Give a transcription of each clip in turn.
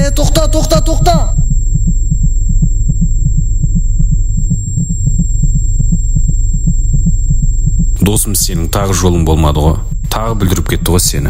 Тоқта. Досым, сенің тағы жолың болмады ғой. Тағы бүлдіріп кетті ғой сені.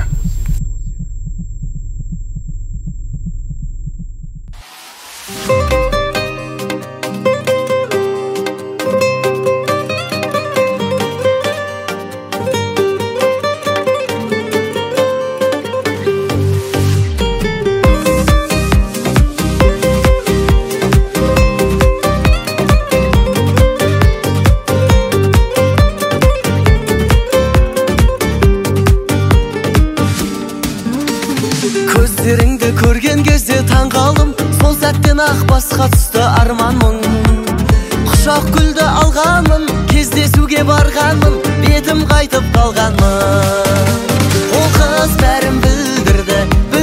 Көздеріңді көрген кезде таңғалдым, сол сәттен ақ басқа түсті арман мұң. Құшақ гүлді алғанмын, кездесуге барғанмын, бетім қайтып қалғанмын. Ол қыз бәрін білдірді,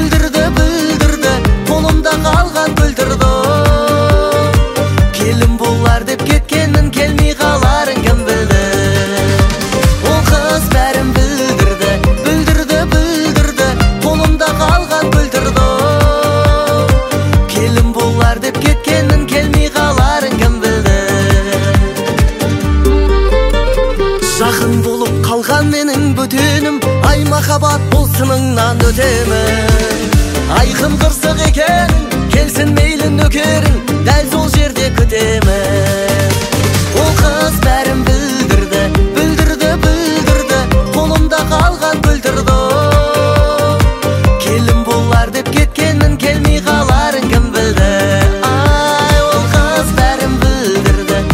қолымда қалған бүлдірді. Келін болар деп кеткенмін, келмей қаларын кім білді. Ол қыз бәрін білдірді, қолымда қалған бүлдірді. Келін болар деп кеткенмін, келмей қаларын кім білді. Жақын болып қалған менің бөтенім, ай махаббат бұл сыныңнан өтемін. Айқын қырсық екен, келсін мейлі нөкерің, дәл сол жерде күтемін. Ол қыз бәрін білдірді, қолымда қалған бүлдірді. Келін болар деп кеткенмін, келмей қаларын кім білді. Ай, ол қыз бәрін білдірді,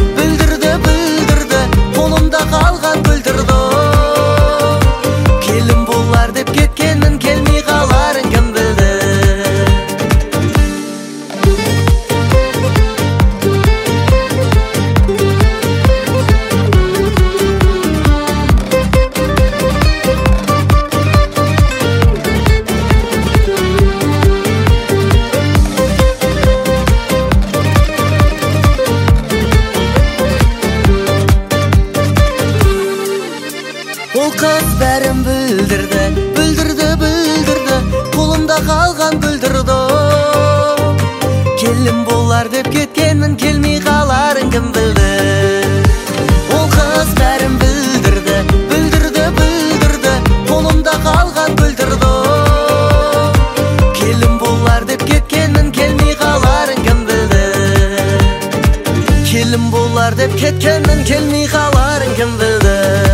қолымда қалған бүлдірді. Келін болар деп кеткенмін, келмей қаларын кім білді. Ол қыз бәрін білдірді, қолымда қалған бүлдірді. Келін болар деп кеткенмін, келмей қаларын кім білді. Ол қыз бәрін білдірді, қолымда қалған бүлдірді. Келін болар деп кеткенмін, келмей қаларын кім білді. Келін болар деп кеткенмін, келмей қаларын кім білді.